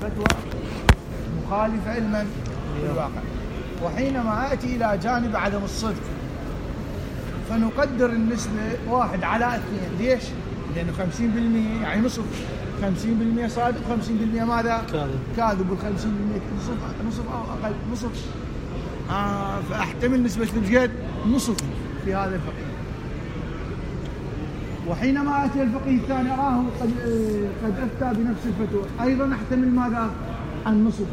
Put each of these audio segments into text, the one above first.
الفتوى مخالفة علما للواقع. وحينما آتي إلى جانب عدم الصدق فنقدر النسبة 1 على 2. ليش؟ لأنه 50% يعني نصف، 50% صادق 50% ماذا؟ كاذب. وال50% نصف أو أقل نصف. فأحتمل نسبة الجد نصف في هذا الفقيه. وحينما آتي الفقيه الثاني أراه قد أفتى بنفس الفتوى أيضا أحتمل ماذا؟ النصف.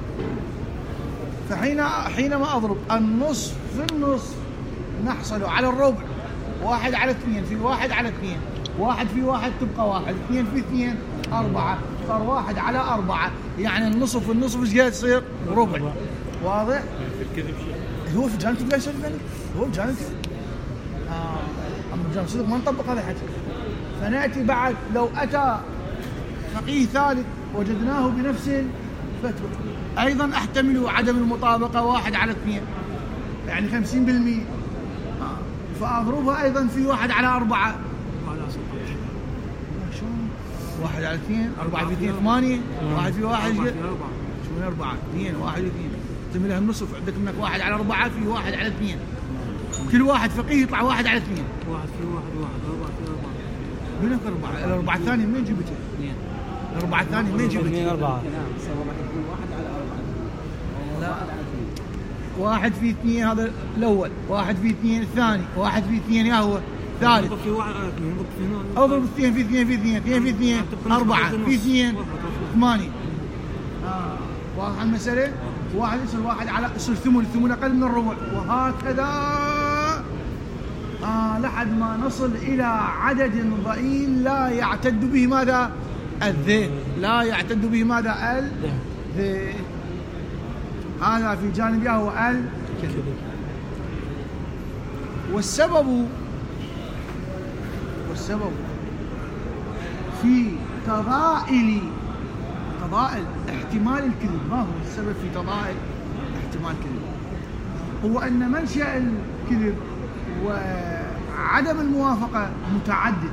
فحينما أضرب النصف في النصف نحصل على الربع. 1 على 2 في 1 على 2، 1 في 1 تبقى 1، 2 في 2 4، صار 1 على 4. يعني النصف والنصف ايش قاعد يصير؟ ربع. واضح؟ في الكذب شيء هو في جانب لا يسولف يعني، هو في جانب أما جانب صدق ما نطبق هذا الحكي. فنأتي بعد لو أتى فقيه ثالث وجدناه بنفس الفتوى أيضا أحتمل عدم المطابقة 1 على 2 يعني 50%. فأضربها أيضا في 1 على 4. شلون 1 على 2 4 في 2 8 1 في 1 شلون 4 2 1 في 2 تملها النصف. عندك منك 1 على 4 في 1 على 2. كل واحد فقيه يطلع 1 على 2. 1 في 1 4 في 4 منك 4. الأربعة الثانية منين جبتها؟ الأربعة الثانية منين جبتها؟ 4 لا 1 في 2 هذا الأول، 1 في 2 الثاني، 1 في 2 يا هو ثالث. في 1 على 2 نضرب في هنا. اضرب 2 في 2 في 2 2 في 2 4 في 2 8. واضح المسألة؟ واحد يصير 1 على يصير ثمن أقل من الربع. وهكذا لحد ما نصل إلى عدد ضئيل لا يعتد به ماذا؟ الذهن. لا يعتد به ماذا؟ الذهن. هذا في جانب هو الكذب. والسبب في تضائل احتمال الكذب. ما هو السبب في تضائل احتمال الكذب؟ هو أن منشأ الكذب وعدم الموافقة متعدد.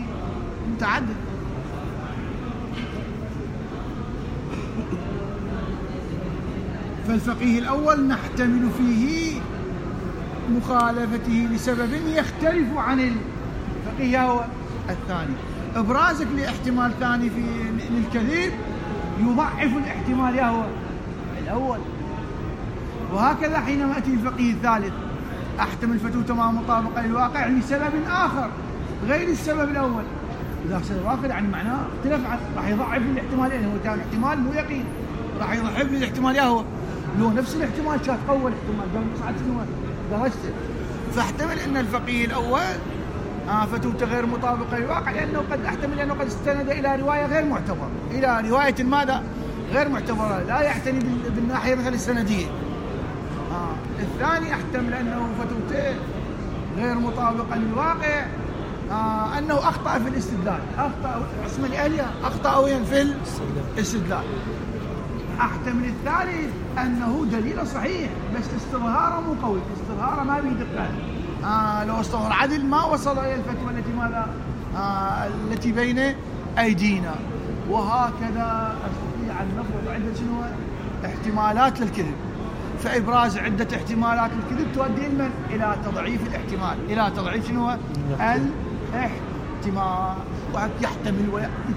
فالفقيه الأول نحتمل فيه مخالفته لسبب يختلف عن الفقيه هو الثاني. إبرازك لاحتمال ثاني في للكذب يضعف الاحتمال هو الأول. وهكذا حينما أتي الفقيه الثالث أحتمل فتوى تمام مطابقة للواقع لسبب آخر غير السبب الأول. إذا سبب آخر يعني معناه اختلف راح يضعف الاحتمالين. هو كان احتمال مو يقين، راح يضعف لي الاحتمال هو لو نفس الاحتمال كان أول احتمال قبل يصعد شنو درجته. فاحتمل أن الفقيه الأول فتوته غير مطابقة للواقع لأنه قد أحتمل أنه قد استند إلى رواية غير معتبرة، إلى رواية ماذا؟ غير معتبرة لا يعتني بالناحية مثل السندية. الثاني احتمل أنه فتوته غير مطابقة للواقع أنه أخطأ في الاستدلال، أخطأ اسم الآلية، أخطأ وين في الاستدلال. أحتمل الثالث أنه دليل صحيح بس استظهاره مو قوي، استظهاره ما بيه دقة. لو استظهر عدل ما وصل إلى الفتوى التي ماذا؟ التي بين أيدينا. وهكذا أستطيع أن نفرض عدة شنو؟ احتمالات للكذب. فإبراز عدة احتمالات للكذب تؤدي إلى تضعيف الاحتمال، إلى تضعيف شنو؟ الاحتمال. واحد يحتمل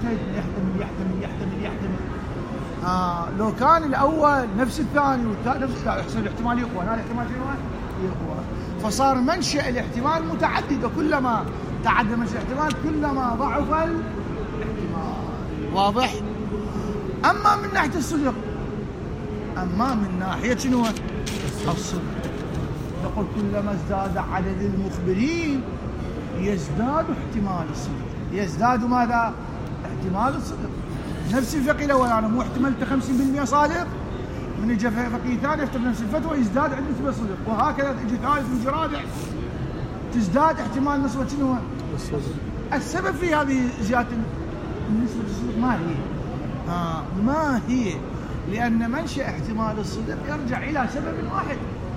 يحتمل. لو كان الأول نفس الثاني والثالث نفس الثالث يحصل الاحتمال يقوى، هذا الاحتمال شنو؟ يقوى. فصار منشأ الاحتمال متعدد، وكلما تعدد منشأ الاحتمال كلما ضعف الاحتمال. واضح؟ أما من ناحية الصدق، أما من ناحية شنو؟ الصدق نقول كلما ازداد عدد المخبرين يزداد احتمال الصدق. يزداد ماذا؟ احتمال الصدق. نفس الفقيه الأول أنا مو احتملت 50% صادق، من يجي فقيه ثاني يفتح نفس الفتوى يزداد عند نسبة صدق. وهكذا يجي ثالث ويجي رابع تزداد احتمال نسبة شنو؟ السبب في هذه زيادة نسبة الصدق ما هي؟ لأن منشأ احتمال الصدق يرجع إلى سبب واحد،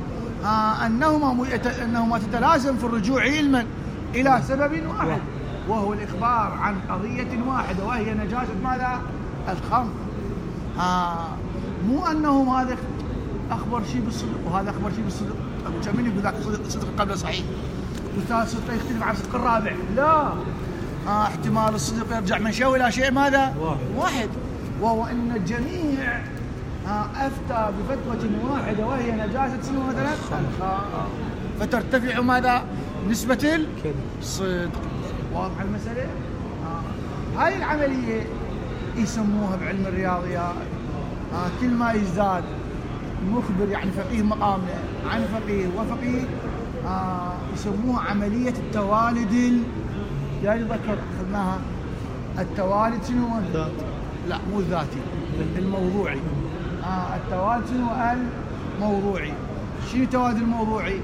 أنهما تتلازم في الرجوع علما إلى سبب واحد، وهو الإخبار عن قضية واحدة وهي نجاسة ماذا؟ الخمر. مو أنهم هذا أخبر شيء بالصدق وهذا أخبر شيء بالصدق. أبو من يقول ذاك صدق قبله صحيح والثالث صدق يختلف عن الصدق الرابع. لا، احتمال الصدق يرجع من شيء إلى شيء ماذا؟ واحد، وهو أن الجميع أفتى بفتوى واحدة وهي نجاسة سنو مثلا فترتفع ماذا؟ نسبة الصدق. واضح المسألة؟ هاي العملية يسموها بعلم الرياضيات كل ما يزداد مخبر يعني فقيه مقامنا عن فقيه وفقيه يسموها عملية التوالد يعني ذكر أخذناها التوالد شنو؟ لا مو الذاتي، الموضوعي. التوالد شنو؟ الموضوعي. شنو التوالد الموضوعي؟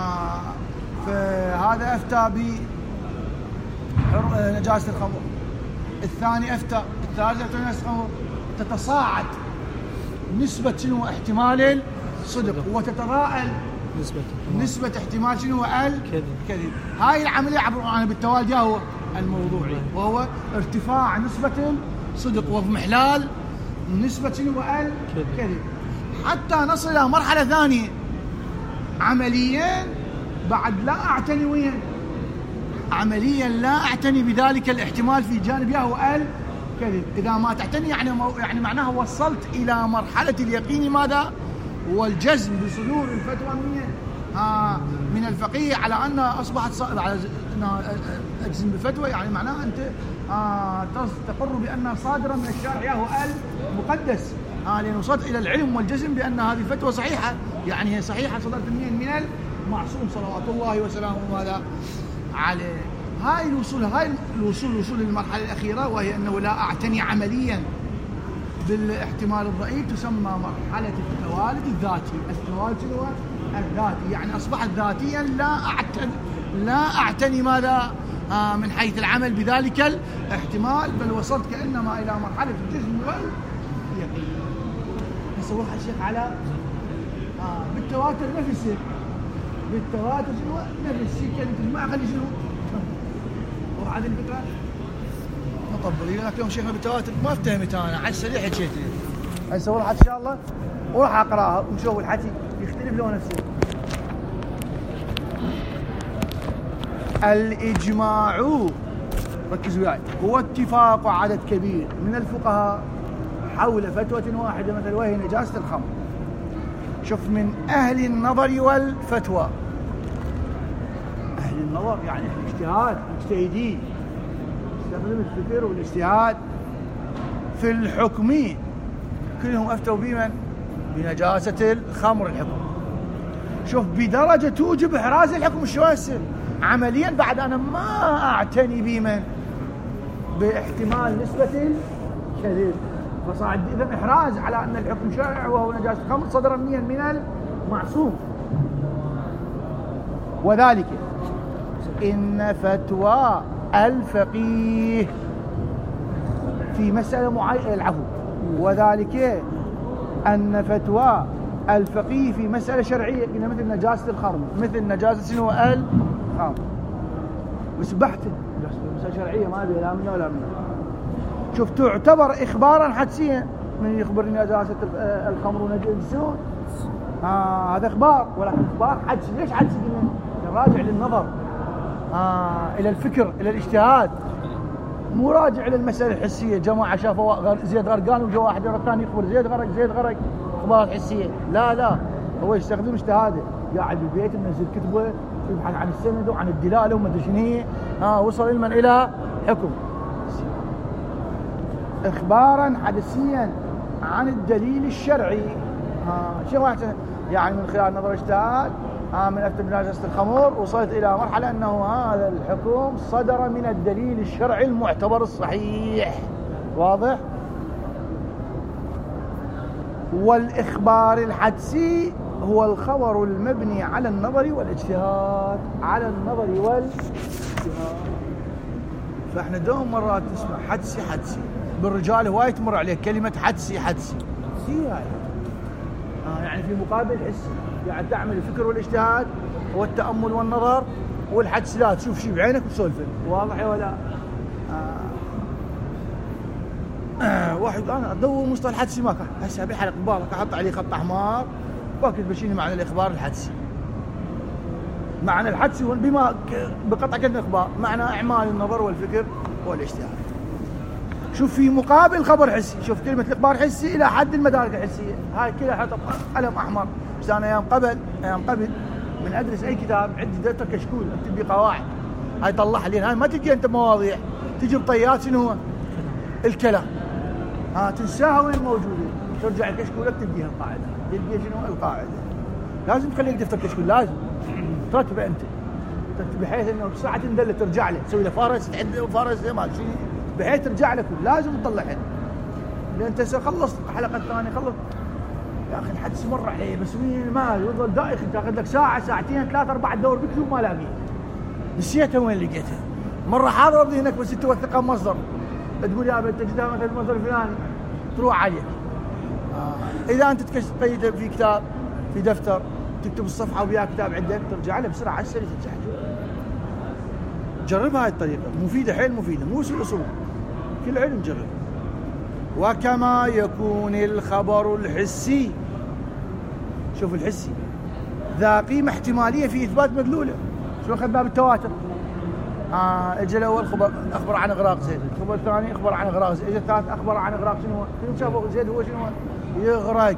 فهذا أفتى بنجاسة الخمر، الثاني أفتى، الثالث أفتى بنجاسة الخمر. تتصاعد نسبة شنو؟ احتمال الصدق وتتراءل نسبة احتمال شنو؟ الكذب. هاي العملية عبر عنها بالتوالد هو الموضوعي، وهو ارتفاع نسبة الصدق ومحلال نسبة شنو؟ الكذب، حتى نصل إلى مرحلة ثانية عمليا بعد لا أعتني وين؟ عمليا لا أعتني بذلك الاحتمال في جانب هو الكذب. إذا ما تعتني يعني معناها وصلت إلى مرحلة اليقين ماذا؟ والجزم بصدور الفتوى من الفقيه على أن أصبحت على أجزم بفتوى، يعني معناها أنت تقر بأنها صادرة من الشارع هو المقدس، لأن وصلت إلى العلم والجزم بأن هذه الفتوى صحيحة، يعني هي صحيحة صدرت من المعصوم صلوات الله وسلامه ماذا عليه. هاي الوصول للمرحلة الأخيرة وهي أنه لا أعتني عمليا بالاحتمال الضعيف تسمى مرحلة التوالد الذاتي. التوالد هو الذاتي، يعني أصبحت ذاتيا لا أعتني ماذا من حيث العمل بذلك الاحتمال، بل وصلت كأنما إلى مرحلة الجزم واليقين. نسوي الشيخ على بالتواتر نفسه، بالتواتر شنو؟ نفس الشيء كان تجمع خلي شنو؟ وهذه الفكرة مطبل لك يوم شيخنا بالتواتر ما افتهمت أنا على السريع حكيت هسه والله إن شاء الله وراح أقراها ونشوف الحكي يختلف له نفسه. الإجماع ركزوا وياي هو اتفاق عدد كبير من الفقهاء حول فتوى واحدة مثل وهي نجاسة الخمر. شوف من أهل النظر والفتوى، أهل النظر يعني الاجتهاد، مجتهدين يستخدم الفكر والاجتهاد في الحكم كلهم أفتوا بمن؟ بنجاسة الخمر الحكم. شوف بدرجة توجب إحراز الحكم شو هسه عمليا بعد أنا ما أعتني بمن؟ باحتمال نسبة الكذب، فصاعد إذا إحراز على أن الحكم شائع وهو نجاسة الخمر صدر من المعصوم. وذلك إن فتوى الفقيه في مسألة معينة العفو وذلك أن فتوى الفقيه في مسألة شرعية مثل نجاسة الخمر، مثل نجاسة شنو؟ الخمر. وسبحته مسألة شرعية ما بها لا منه ولا منه. شوف تعتبر إخبارا حدسيا من يخبرني نجاسة الخمر ونجسون هذا إخبار، ولكن إخبار حدسي. ليش حدسي؟ راجع للنظر إلى الفكر إلى الاجتهاد، مو راجع إلى المسألة الحسية. جماعة شافوا زيد غرقان وجو واحد ثاني يخبر زيد غرق إخبارات حسية. لا هو يستخدم اجتهاده، قاعد بالبيت منزل كتبه يبحث عن السند وعن الدلالة وما ادري شنو هي وصل علما إلى حكم. إخبارا حدسيا عن الدليل الشرعي شيء واحد يعني من خلال نظر اجتهاد من أفتى بنجاسة الخمر وصلت إلى مرحلة أنه هذا الحكم صدر من الدليل الشرعي المعتبر الصحيح. واضح؟ والإخبار الحدسي هو الخبر المبني على النظر والاجتهاد، على النظر والاجتهاد. فإحنا دوم مرات نسمع حدسي بالرجال هواي تمر عليه كلمة حدسي هاي يعني في مقابل حسي، يعني تعمل الفكر والاجتهاد والتأمل والنظر، والحدس لا تشوف شيء بعينك وتسولفه. واضح ولا واحد انا ادور مصطلح حدسي ماك هسه بالحلقه مبارك احط عليه خط احمر واكد بشيني معنى الاخبار الحدسي. معنى الحدسي بما بقطع كلمه اخبار معنى اعمال النظر والفكر والاجتهاد. شوف في مقابل خبر حسي، شوف كلمه الاخبار حسي الى حد المدارك الحسيه، هاي كلها حط قلم احمر. بس انا ايام قبل من ادرس اي كتاب عندي دفتر كشكول اكتب بيه قواعد، هاي طلعها لين هاي ما تجي انت مواضيع، تجي بطيات شنو هو؟ الكلام. تنساها وين موجوده، ترجع الكشكول اكتب بيها القاعده، تلقى شنو القاعده. لازم تخليك دفتر كشكول، لازم ترتبه انت بحيث انه بساعه تندل ترجع له، تسوي له فرس تعد فرس زي ما شيء بحيث ترجع له كل لازم تطلعها. لان انت خلصت الحلقه الثانيه خلص يا اخي الحدث مر عليه بس مين ما يظل دائخ تاخذ لك ساعه ساعتين ثلاثه اربعه تدور بكتب ما لاقيه، نسيتها وين لقيتها. مره حاضره بذهنك بس توثقها مصدر تقول يا ابي تجدها مثلا المصدر الفلاني تروح عليه. اذا انت تقيد في كتاب في دفتر تكتب الصفحه وياك كتاب عندك ترجع له بسرعه على السريع ترجع له. جربها هاي الطريقه مفيده حيل مفيده، مو سوء اصول كل علم جرب. وكما يكون الخبر الحسي، شوف الحسي ذا قيمه احتماليه في اثبات مدلوله. شو اخذنا بالتواتر؟ اجى الاول اخبر عن اغراق زيد، الخبر الثاني اخبر عن اغراق زيد، اجى الثالث اخبر عن اغراق شنو هو؟ شافوا زيد هو شنو هو؟ يغرق.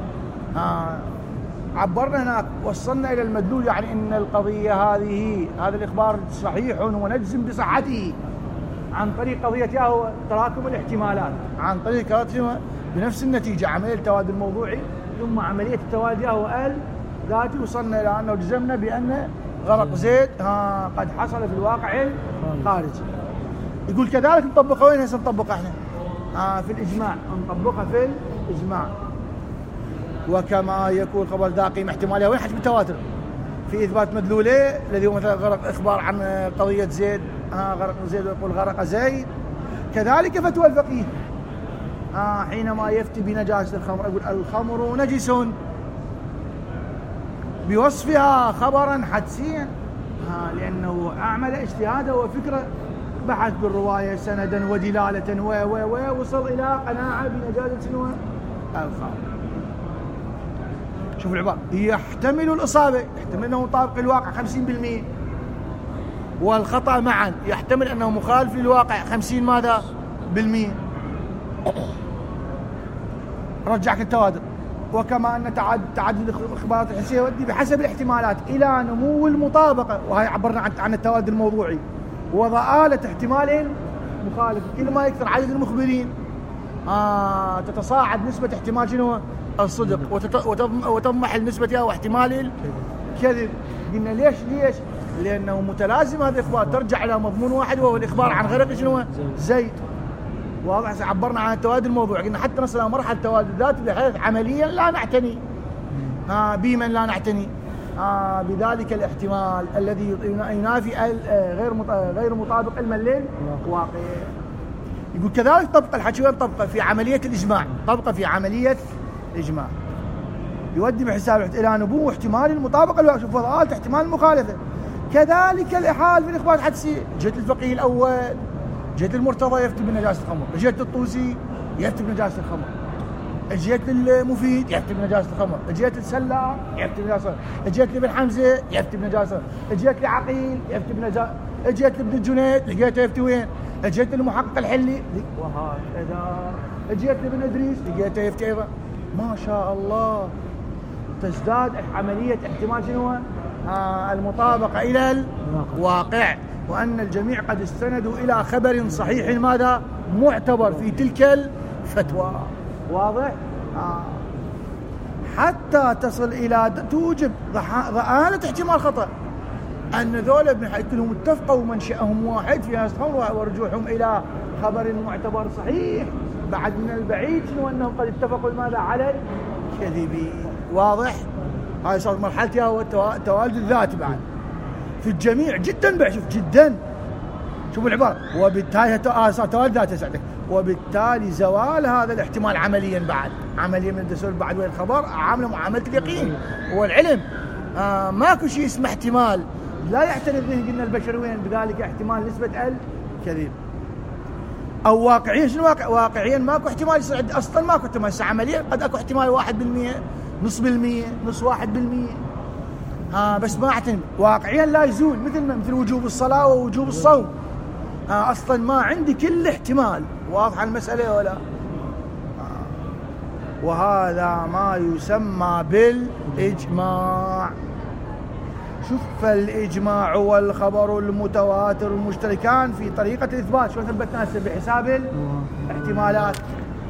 عبرنا هناك وصلنا الى المدلول، يعني ان القضيه هذا الاخبار صحيح ونجزم بصحته عن طريق قضيه هو تراكم الاحتمالات، عن طريق قضيه بنفس النتيجه عمليه التوازي الموضوعي ثم عمليه التوازي هو ذاتي. وصلنا الى انه جزمنا بان غرق زيد قد حصل في الواقع الخارجي. يقول كذلك نطبقها وين هسه نطبقها احنا؟ في الاجماع، نطبقها في الاجماع. وكما يكون خبر ذا قيمه احتماليه وين حجم التواتر؟ في اثبات مدلوله الذي هو مثلا غرق اخبار عن قضيه زيد، غرق زيد ويقول غرق زيد. كذلك فتوى الفقيه حينما يفتي بنجاسه الخمر يقول الخمر نجس بوصفها خبرا حدسيا، لانه اعمل اجتهاده وفكره، بحث بالروايه سندا ودلاله ووصل الى قناعه بنجاسه شنو؟ الخمر. شوف العبارة، يحتمل الإصابة، يحتمل أنه مطابق للواقع 50%، والخطأ معا يحتمل أنه مخالف للواقع 50 ماذا؟ بالمئة. رجعك التواتر. وكما أن تعدد الإخبارات الحسية يؤدي بحسب الاحتمالات إلى نمو المطابقة، وهي عبرنا عن التوازي الموضوعي، وضآلة احتمال مخالف. كل ما يكثر عدد المخبرين تتصاعد نسبة احتمال شنو؟ الصدق، وتضمح النسبة أو احتمال الكذب. قلنا ليش؟ لأنه متلازم هذا الإخبار ترجع إلى مضمون واحد وهو الإخبار عن غرق شنو؟ زيد. واضح. عبرنا عن التوازي الموضوعي، قلنا حتى نصل إلى مرحلة التوازي الذاتي بحيث عمليا لا نعتني بمن لا نعتني بذلك الاحتمال الذي ينافي غير مطابق علما للواقع. يقول كذلك طبق الحكي وين طبقه؟ في عملية الإجماع، طبقه في عملية الإجماع يؤدي بحساب إلى نبوة احتمال المطابقة للواقع، شوف وضآلة احتمال المخالفة. كذلك الإحال في الإخبار الحدسي، جهة الفقيه الأول، جهة المرتضى يفتي بنجاسة الخمر، جهة الطوسي يفتي بنجاسة الخمر، جهة المفيد يفتي بنجاسة الخمر، جهة السلاع يفتي بنجاسة، جهة ابن حمزة يفتي بنجاسة، جهة العقيل يفتي بنجاسة، جهة ابن الجنيد لقيته يفتي وين؟ جهة المحقق الحلي وهكذا، جهة ابن إدريس لقيته يفتي أيضا. ما شاء الله تزداد عملية احتمال شنو؟ المطابقة إلى الواقع، وأن الجميع قد استندوا إلى خبر صحيح ماذا؟ معتبر في تلك الفتوى. واضح؟ حتى تصل إلى توجب ضآلة احتمال خطأ، أن ذولا كلهم اتفقوا منشأهم واحد في هذا الخبر ورجوعهم إلى خبر معتبر صحيح، بعد من البعيد شنو أنهم قد اتفقوا ماذا؟ على الكذب. واضح؟ هاي صارت مرحلتها هو التوالد الذاتي بعد في الجميع جدا بعد. شوف جدا، شوف العبارة، وبالتالي صار توالد ذاتي ساعتك، وبالتالي زوال هذا الاحتمال عمليا بعد، عمليا من الدسول بعد وين الخبر عامله معاملة اليقين والعلم. ماكو شيء اسمه احتمال لا يعترف به قلنا البشر وين بذلك احتمال نسبة الكذب. أو واقعيا. شنو واقعيا ماكو احتمال يصير عندي أصلا، ماكو احتمال. هسه عمليا قد أكو احتمال 1%، نص بالمية، نص 1%. بس ما اعتمد واقعيا لا يزول، مثل وجوب الصلاة ووجوب الصوم. أصلا ما عندي كل احتمال. واضحة المسألة ولا؟ وهذا ما يسمى بالإجماع. شوف، فالإجماع والخبر المتواتر المشتركان في طريقة الإثبات. شلون ثبتنا هسه؟ بحساب الاحتمالات.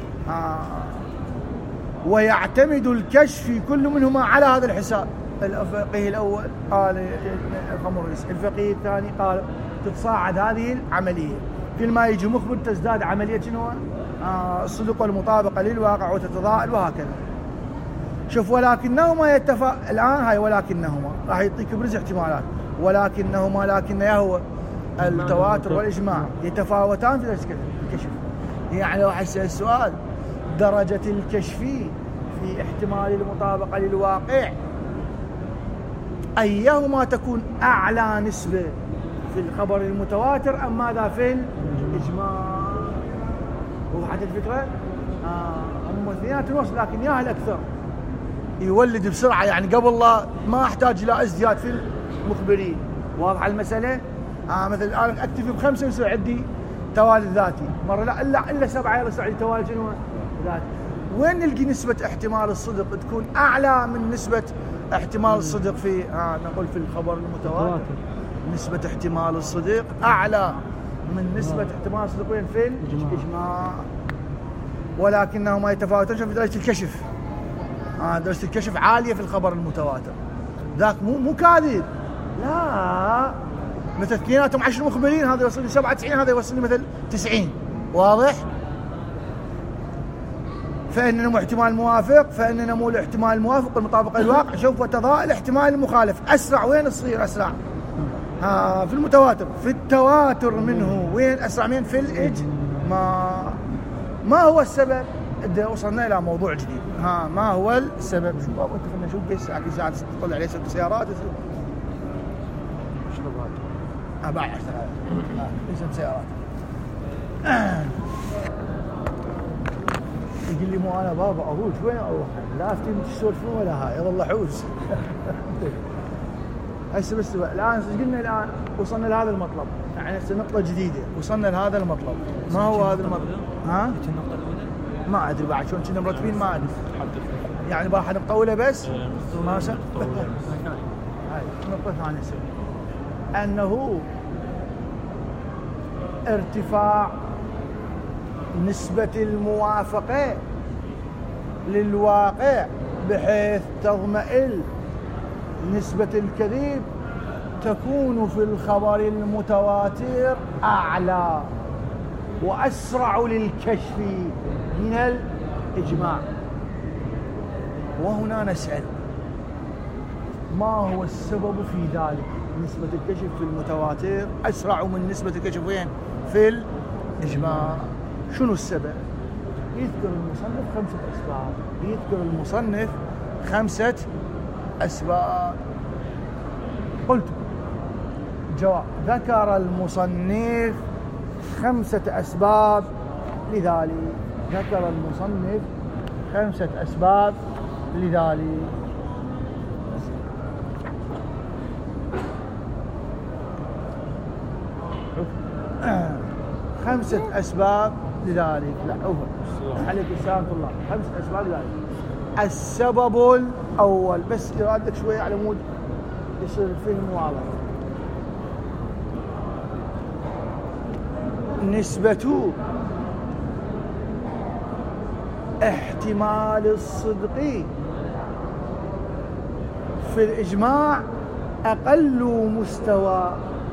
ويعتمد الكشف في كل منهما على هذا الحساب. الفقيه الأول قال الخمريس، الفقيه الثاني قال تتصاعد هذه العملية، كل ما يجي مخبر تزداد عملية شنو؟ الصدق والمطابقة للواقع وتتضاءل وهكذا. شوف، ولكنهما الآن هاي ولكنهما راح يعطيك برز احتمالات. ولكنهما، لكن يهو التواتر والإجماع يتفاوتان في الكشف. يعني لو حسأل السؤال درجة الكشف في احتمال المطابقة للواقع أيهما تكون أعلى نسبة في الخبر المتواتر أم ماذا في الإجماع؟ وضحت الفكرة؟ هم اثنينات الوصف، لكن ياهل الأكثر يولد بسرعة. يعني قبل لا ما أحتاج إلى ازدياد في المخبرين. واضحة المسألة؟ مثل الآن أكتفي ب5 ويصير عندي توالي ذاتي، مرة لا إلا 7 يصير عندي توالي شنو؟ ذاتي. وين نلقي نسبة احتمال الصدق تكون أعلى من نسبة احتمال الصدق في نقول في الخبر المتواتر؟ نسبة احتمال الصدق أعلى من نسبة احتمال الصدق وين؟ في الإجماع. ولكنهما يتفاوتون في درجة الكشف. درجة الكشف عالية في الخبر المتواتر. ذاك مو كاذب، لا، مثل اثنيناتهم 10 مخبرين، هذا يوصل لي 97، هذا يوصل لي مثل 90. واضح؟ فإننا مو احتمال موافق، فإننا مو الاحتمال الموافق والمطابقة للواقع. شوف، وتضاءل الاحتمال المخالف. أسرع وين تصير أسرع؟ في المتواتر. في التواتر منه وين أسرع؟ من في الإجماع. ما هو السبب؟ وصلنا إلى موضوع جديد. ما هو السبب؟ شو بابا أنت خلنا نشوف بس عكس ساعة تطلع عليه 6 سيارات. شنو هذا؟ باع 10 اسم سيارات. يقول لي مو أنا بابا أروح وين أروح؟ لا أفتي تسولفون ولا هاي يظل حوز. هسه بس الآن ايش قلنا؟ الآن وصلنا لهذا المطلب. يعني هسه نقطة جديدة، وصلنا لهذا المطلب. ما هو هذا المطلب؟ النقطة الأولى؟ ما أدري بعد شلون كنا مرتبين، ما أدري. يعني راح نطولها بس؟ ما شاء الله. هاي النقطة الثانية أنه ارتفاع نسبة الموافقة للواقع بحيث تضمئل نسبة الكذب تكون في الخبر المتواتر أعلى وأسرع للكشف من الإجماع. وهنا نسأل ما هو السبب في ذلك؟ نسبة الكشف في المتواتر أسرع من نسبة الكشف وين؟ في الإجماع. شنو السبب؟ يذكر المصنف 5 أسباب. يذكر المصنف 5 أسباب. قلت جواب، ذكر المصنف 5 أسباب لذلك. ذكر المصنف 5 أسباب لذلك. 5 أسباب لذلك. لا عليك السلام الله. 5 أسباب لذلك. السبب الأول، بس إرادتك شوية على مود يصير الفهم واضح. نسبة احتمال الصدق في الإجماع أقل مستوى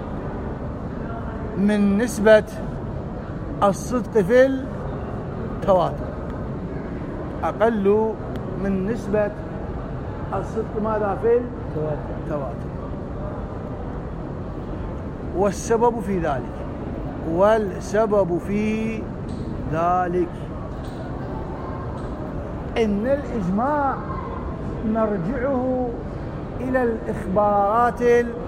من نسبة الصدق في التواتر. أقل من نسبة الصدق ماذا في التواتر. والسبب في ذلك، والسبب في ذلك إن الإجماع نرجعه إلى الإخبارات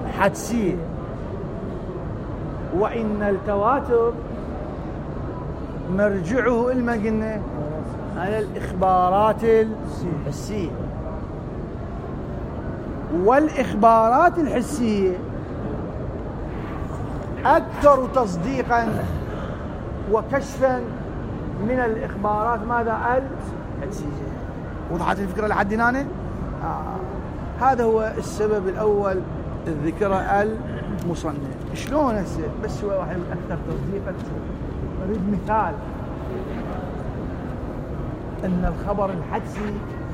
الحدسية، وإن التواتر مرجعه إلما قلنا على الإخبارات الحسية. والإخبارات الحسية أكثر تصديقا وكشفا من الإخبارات ماذا الحسية. وضحت الفكرة لحد هنا؟ هذا هو السبب الأول الذكرى المصنف. شلون هسه بس هو واحد من أكثر تصديقا. نريد مثال أن الخبر الحدسي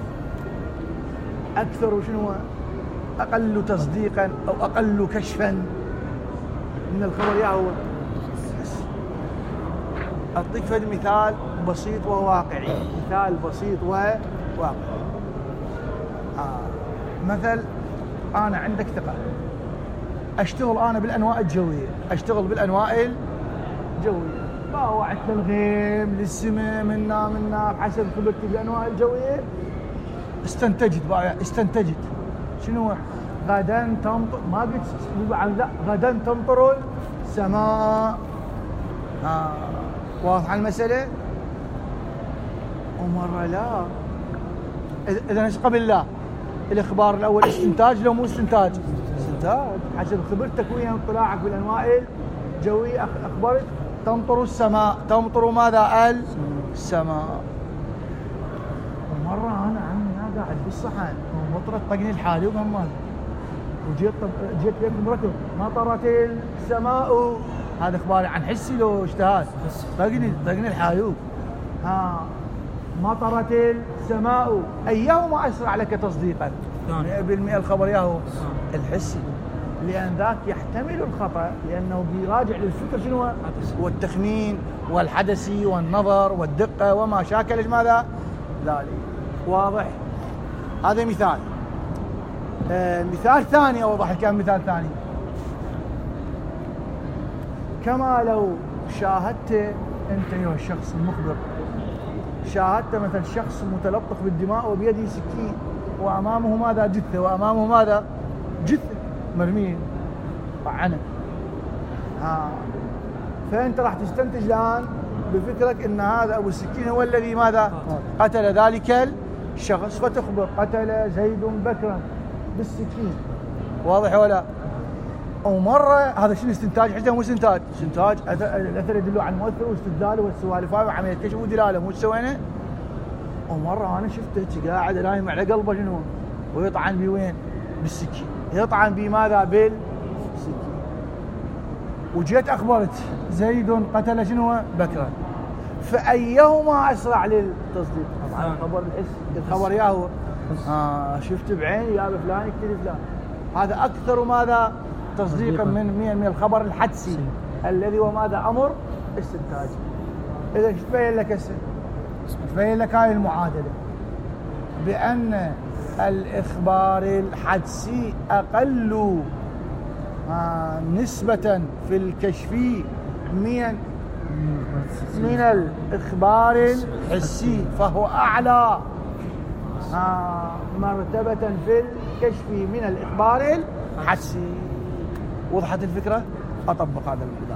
أكثر شنو أقل تصديقا أو أقل كشفا من الخبر يا هو. أعطيك فد مثال بسيط وواقعي. مثال بسيط وواقعي. مثل أنا عندك ثقة، أشتغل أنا بالأنواع الجوية، أشتغل بالأنواع الجوية، باوعت للغيم للسماء منا بحسب خبرتي بالأنواع الجوية. استنتجت شنو؟ غدا تمطر، ما قلت لا، غدا تمطر السماء. واضحة المسألة؟ ومرة لا. إذا ايش قبل لا؟ الإخبار الأول استنتاج لو مو استنتاج؟ استنتاج حسب خبرتك ويا اطلاعك بالأنواع الجوية. أخبرت تمطر السماء، تمطر ماذا؟ السماء. ومرة أنا عمي قاعد بالصحن ومطرت طقني الحالي وغمال، وجيت لكم ركض مطرت السماء. هذا إخباري عن حسي لو اجتهاد؟ طقني الحايوب. مطرت السماء. أيهما أسرع لك تصديقا؟ 100% الخبر ياهو الحسي، لأن ذاك يحتمل الخطأ، لأنه بيراجع للفكر شنو؟ والتخمين والحدسي والنظر والدقة وما شاكل ماذا ذلك. واضح؟ هذا مثال. مثال ثاني أوضح الكلام. مثال ثاني، كما لو شاهدت أنت أيها الشخص المخبر، شاهدت مثل شخص متلطخ بالدماء وبيده سكين وأمامه ماذا؟ جثة، وأمامه ماذا؟ جثة مرمية طعنه. فأنت راح تستنتج الآن بفكرك أن هذا أبو السكين هو الذي ماذا؟ قتل ذلك الشخص، فتخبر قتل زيد بكرا بالسكين. واضح ولا؟ أو مرة هذا شنو استنتاج؟ حتى مو استنتاج، الأثر يدل على المؤثر واستدلاله والسوالف هاي وعملية كشف ودلالة. مو سوينا؟ ومرة أنا شفته قاعد نايم على قلبه شنو ويطعن بي وين؟ بالسكين. يطعن بي ماذا؟ بالسكين. وجيت أخبرت زيد قتل شنو؟ بكرا. فأيهما أسرع للتصديق؟ طبعا الخبر الحس. الخبر ياهو شفت بعيني يا فلان يقتل فلان. هذا أكثر ماذا؟ تصديقا من الخبر الحدسي الذي هو ماذا؟ أمر استنتاج. إذا تبين لك تبين لك هاي المعادلة بأن الإخبار الحدسي أقل نسبة في الكشف من الإخبار الحسي، فهو أعلى مرتبة في الكشف من الإخبار الحدسي. وضحت الفكرة؟ أطبق هذا المقدار.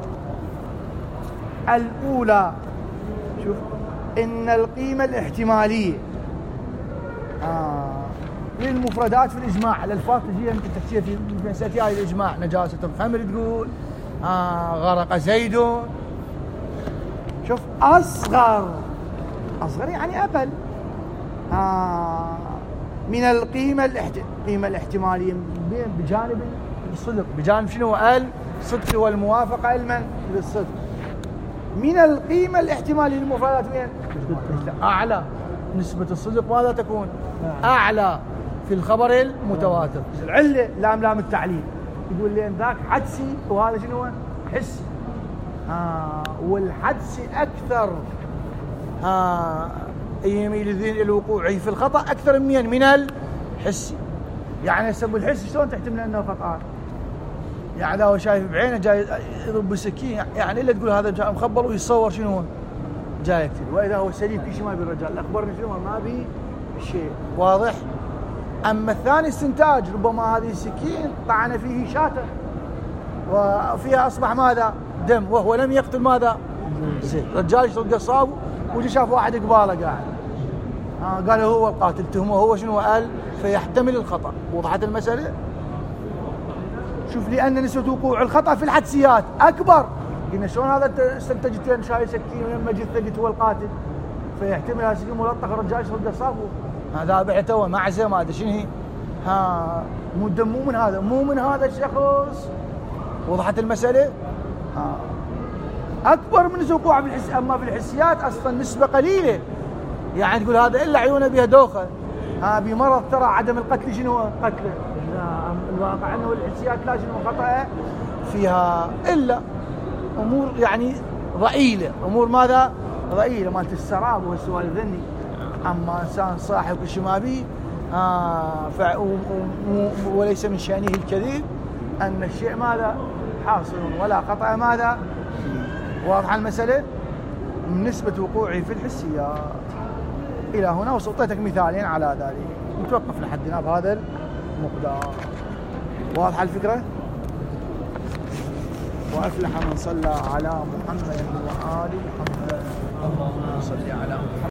الأولى، شوف، إن القيمة الاحتمالية للمفردات في الإجماع، الألفاظ تجيها أنت تحكيها في مسألة هاي الإجماع. نجاسة الخمر تقول غرق زيد. شوف، أصغر يعني أقل من القيمة الاحتمالية بجانب الصدق، بجانب شنو؟ الصدق والموافقة علما للصدق. من القيمة الاحتمالية للمفردات وين؟ أعلى نسبة الصدق ماذا تكون؟ أعلى في الخبر المتواتر. العلة لام التعليل، يقول لي ذاك حدسي وهذا شنو؟ حسي. والحدسي أكثر يميل الذهن إلى الوقوع في الخطأ أكثر من الحسي. يعني سبب الحسي شلون تحتمل أنه خطأ؟ يعني هو شايف بعينه جاي يضرب بسكين، يعني إلا تقول هذا جاي مخبر ويصور شنو جاي يقتل، وإذا هو سليم كل شيء ما بالرجال الأخبرني شنو ما بي شيء. واضح؟ أما الثاني استنتاج، ربما هذه السكين طعن فيه شاة وفيها أصبح ماذا؟ دم، وهو لم يقتل ماذا؟ زين رجال يشتغل قصاب وجي شاف واحد قباله قاعد قال هو القاتل، تهمه هو شنو قال فيحتمل الخطأ. وضحت المسألة؟ شوف لأن نسبة وقوع الخطأ في الحدسيات أكبر. قلنا شلون هذا استنتجت شاي سكين ولما جيت لقيت هو القاتل فيحتمل هذا سكين ملطخ الرجال يشتغل قصاب هذا بعته معزه ما ادري شنو هي مو من هذا الشخص. وضحت المسألة؟ أكبر من نسبة وقوع في الحس. أما في الحسيات أصلا نسبة قليلة، يعني تقول هذا إلا عيونه بها دوخة بمرض ترى عدم القتل شنو قتله. الواقع أنه الحسيات لا شنو خطأ فيها إلا أمور يعني ضئيلة، أمور ماذا؟ ضئيلة مالت السراب والسوالف ذني. أما إنسان صاحب وش ما بيه وليس من شأنه الكذب أن الشيء ماذا؟ حاصل ولا خطأ ماذا؟ واضحة المسألة؟ نسبة وقوعه في الحسيات. إلى هنا وسطيتك مثالين على ذلك، نتوقف لحدنا بهذا المقدار. واضحة الفكرة؟ وأفلح من صلى على محمد وآل محمد. اللهم صل على محمد.